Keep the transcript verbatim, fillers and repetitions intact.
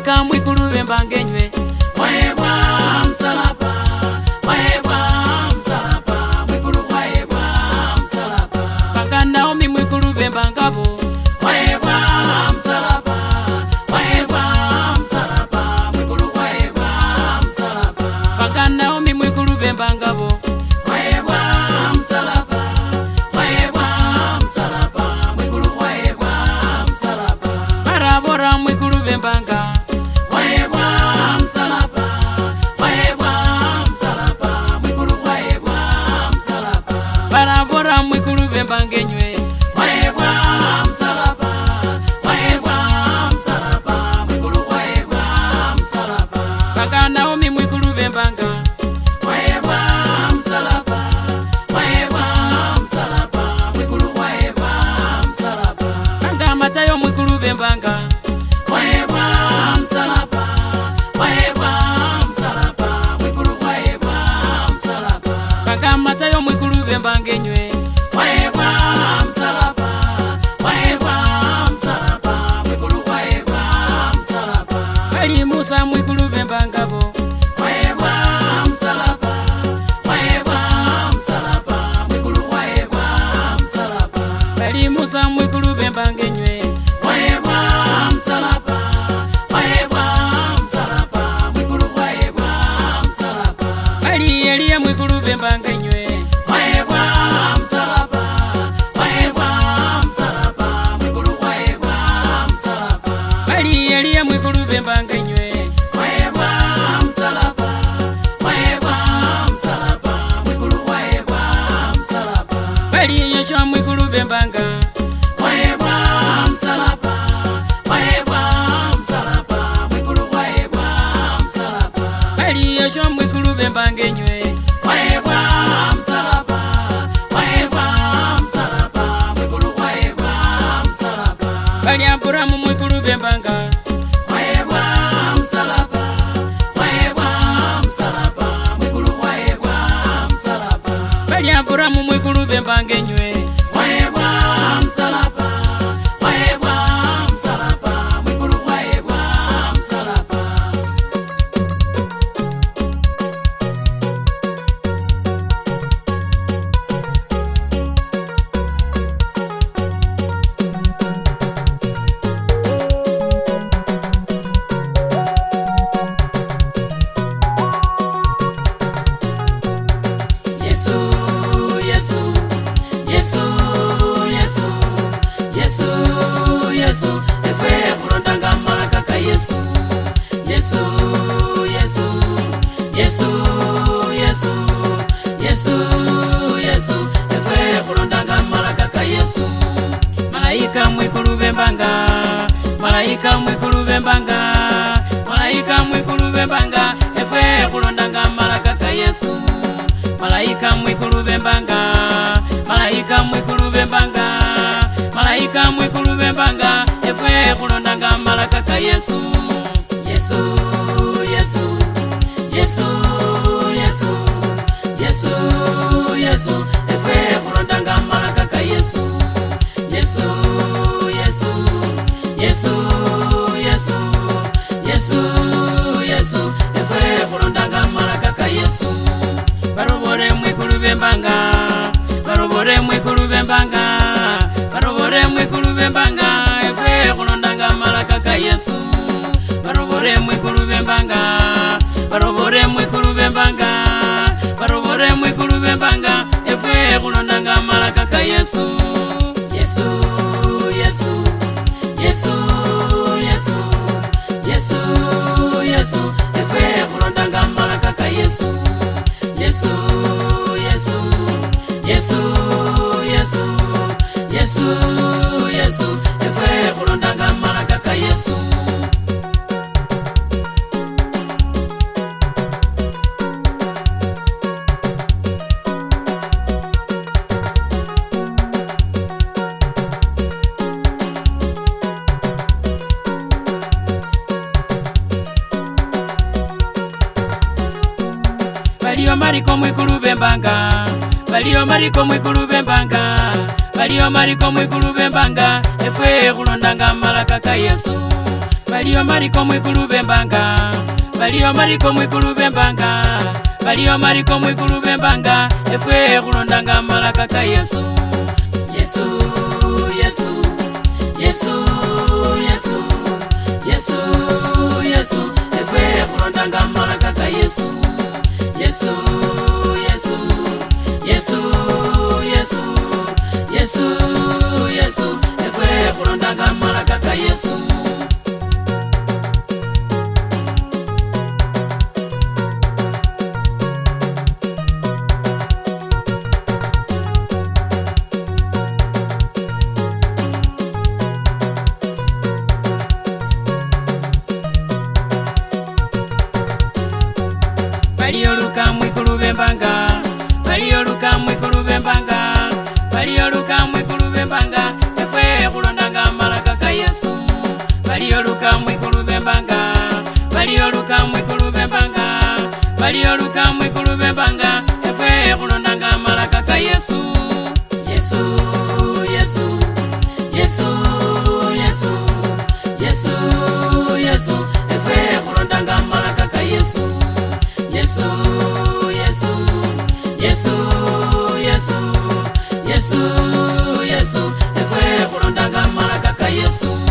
Malayika mwikulu bembangenywe waebwa msalaba, waebwa msalaba, mwikulu waebwa msalaba. Panga Naomi mwikulu bembangabo waebwa msalaba, waebwa msalaba, mwikulu waebwa msalaba. Panga Naomi mwikulu bembangabo waebwa msalaba, waebwa msalaba, mwikulu waebwa msalaba. Barabora mwikulu bembanga waebwa msalaba, waebwa msalaba, mwikulu waebwa msalaba. Barabora mwikulu bembangenywe waebwa msalaba, waebwa msalaba, mwikulu waebwa msalaba. Panga Naomi mwikulu bembanga waebwa msalaba, waebwa msalaba, mwikulu waebwa msalaba. Panga Matayo mwikulu bembanga waebwa msalaba, waebwa msalaba, mwikulu waebwa msalaba. Panga Matayo mwikulu bembangenywe waebwa msalaba, waebwa msalaba, mwikulu waebwa msalaba. Bali Musa mwikulu bembangabo waebwa msalaba, waebwa msalaba, mwikulu waebwa msalaba. Bali Musa mwikulu bembangenywe waebwa msalaba, waebwa msalaba, mwikulu waebwa msalaba. Bali Eliya mwikulu bembangenywe waebwa msalaba, waebwa msalaba, mwikulu waebwa msalaba. Bali Eliya mwikulu bembangenywe waebwa msalaba, waebwa msalaba, mwikulu waebwa msalaba. Bali Yoshua mwikulu bembanga waebwa msalaba, waebwa msalaba, mwikulu waebwa msalaba. Bali Yoshua mwikulu bembangenywe waebwa msalaba, waebwa msalaba, mwikulu waebwa msalaba. Bali Aburamu mwikulu bembanga waebwa msalaba, waebwa msalaba, mwikulu waebwa msalaba. Bali Aburamu mwikulu bembangenywe waebwa msalaba, waebwa msalaba, mwikulu waebwa msalaba. Yesu, Yesu, Yesu, Yesu, Yesu, Yesu, efe kulondanga malakaka Yesu. Yesu, Yesu, Yesu, Yesu, Yesu, Yesu, efe kulondanga malakaka Yesu. Malayika mwikulu bembanga, malayika mwikulu bembanga, malayika mwikulu bembanga, efe kulondanga malakaka Yesu. Malayika mwikulu bembanga, malayika mwikulu bembanga, malayika mwikulu bembanga, efe kulondanga malakaka Yesu. Yesu, Yesu, Yesu, Yesu, Yesu, Yesu, efe kulondanga malakaka Yesu. Yesu, Yesu, Yesu, Yesu, Yesu, Yesu, efe kulondanga malakaka Yesu. Barobore mwikulu bembanga, barobore mwikulu bembanga, barobore mwikulu bembanga, efe kulondanga malakaka Yesu. Barobore mwikulu bembanga, barobore mwikulu bembanga, barobore mwikulu bembanga, efe kulondanga malakaka Yesu. Yesu, Yesu, Yesu, Yesu, Yesu, Yesu, efe kulondanga malakaka Yesu. Yesu, Yesu, Yesu, Yesu, Yesu, Yesu, efe kulondanga malakaka Yesu. Baliyo mariko mwikulu bembanga, baliyo mariko mwikulu bembanga, baliyo mariko mwikulu bembanga, efwe kulondanga malakaka Yesu. Baliyo mariko mwikulu bembanga, baliyo mariko mwikulu bembanga, baliyo mariko mwikulu bembanga, efwe kulondanga malaka ka Yesu. Yesu, Yesu, Yesu, Yesu, Yesu, Yesu, efwe kulondanga malaka ka Yesu. Yesu, Yesu, Yesu, Yesu, Yesu, Yesu, efwe kulondanga malaka ka Yesu. Baliyo luka mwikulu bembanga, baliyo luka mwikulu bembanga, baliyo luka mwikulu bembanga, efwe kulondanga malaka ka Yesu. Baliyo luka mwikulu bembanga, baliyo luka mwikulu bembanga, baliyo luka mwikulu bembanga, efwe kulondanga malaka ka Yesu. Yesu, Yesu, Yesu, Yesu, Yesu, Yesu, efwe kulondanga malaka ka Yesu. Yesu, Yesu, Yesu, Yesu, Yesu, Yesu, efwe kulondanga malaka ka Yesu.